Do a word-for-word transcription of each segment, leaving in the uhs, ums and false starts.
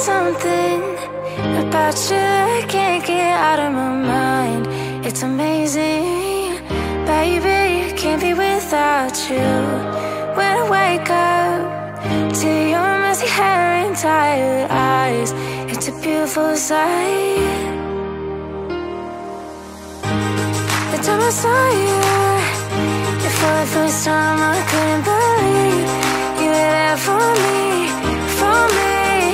something about you I can't get out of my mind. It's amazing, baby, can't be without you. When I wake up to your messy hair and tired eyes, it's a beautiful sight. The time I saw you, and for the first time I couldn't believe you were there for me, for me.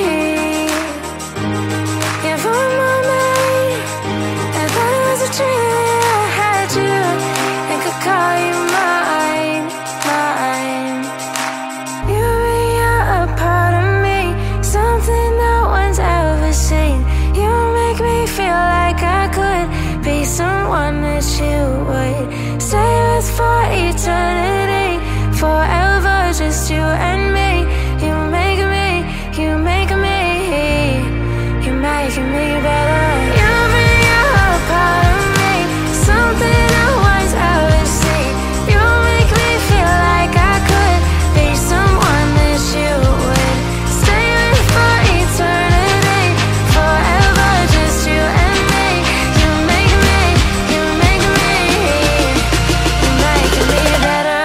Yeah, for a moment I thought it was a dream. I had you and could call you mine, mine. You really are a part of me, something no one's ever seen. You make me feel like I could be someone that you would stay with for eternity, forever, just you and me. You make me, you make me, you're making me better. You really are a part of me, something no one's ever seen. You make me feel like I could be someone that you would stay with for eternity, forever, just you and me. You make me, you make me, you're making me better.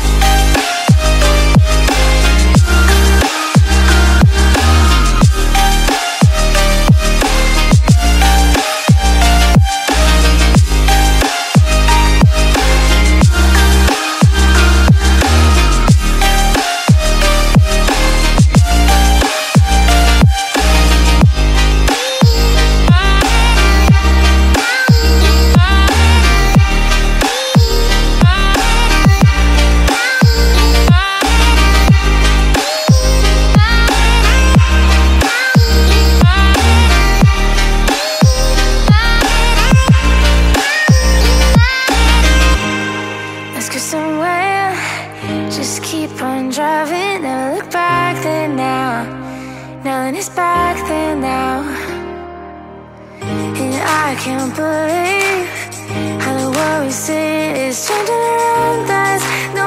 Let's go somewhere, just keep on driving. Never look back then now, nothing is back then now. And I can't believe how the world we see is changing around us. No